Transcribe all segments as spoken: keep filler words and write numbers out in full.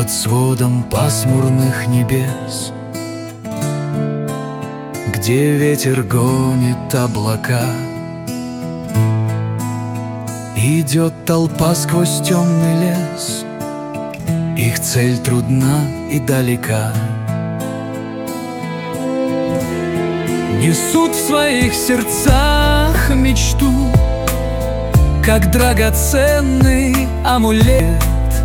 под сводом пасмурных небес, где ветер гонит облака. Идет толпа сквозь темный лес, их цель трудна и далека. Несут в своих сердцах мечту, как драгоценный амулет,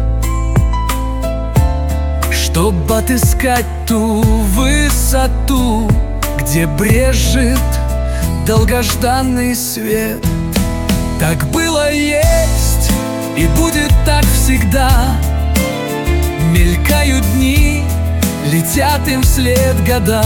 чтоб отыскать ту высоту, где брежет долгожданный свет. Так было, есть и будет так всегда. Мелькают дни, летят им вслед года.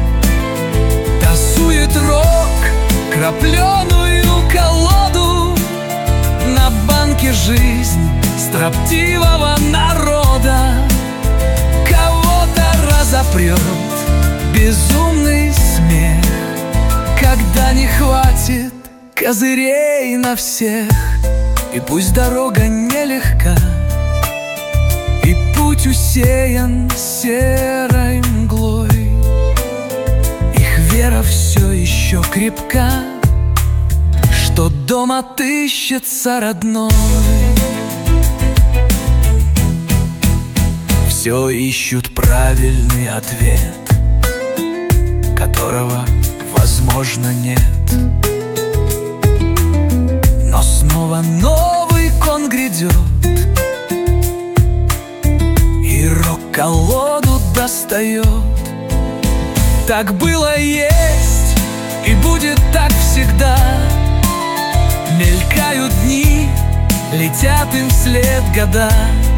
Тасует рок крапленую колоду на банке жизнь строптивого народа. Кого-то разопрет безумный смех, когда не хватит козырей на всех. И пусть дорога нелегка, и путь усеян серой мглой, их вера все еще крепка, что дом отыщется родной. Все ищут правильный ответ, которого, возможно, нет. Но снова новый кон грядет и рок-колоду достает. Так было, есть и будет так всегда. Мелькают дни, летят им вслед года.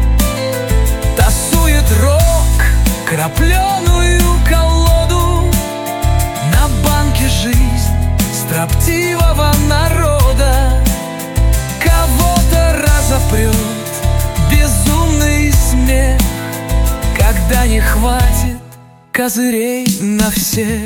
Тасует рок крапленую колоду на банке жизнь строптивого народа. Кого-то разопрет безумный смех, когда не хватит козырей на всех.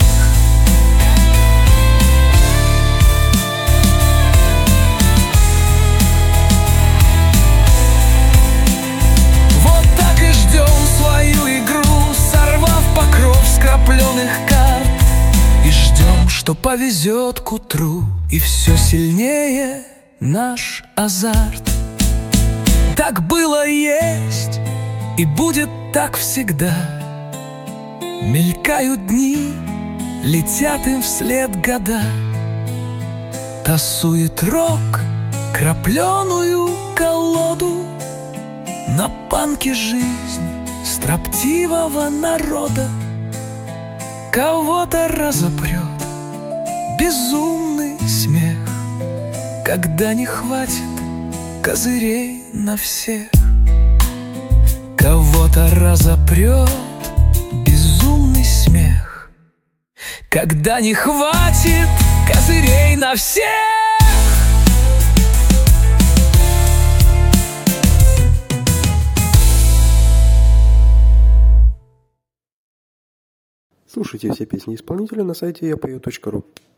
Вот так и ждем свою игру, сорвав покров скрапленных карт, и ждем, что повезет к утру, и все сильнее наш азарт. Так было, есть и будет так всегда. Мелькают дни, летят им вслед года. Тасует рок крапленую колоду на банке жизнь строптивого народа. Кого-то разопрет безумный смех, когда не хватит козырей на всех. Кого-то разопрет безумный смех, когда не хватит козырей на всех. Слушайте все песни исполнителя на сайте я пою точка ру.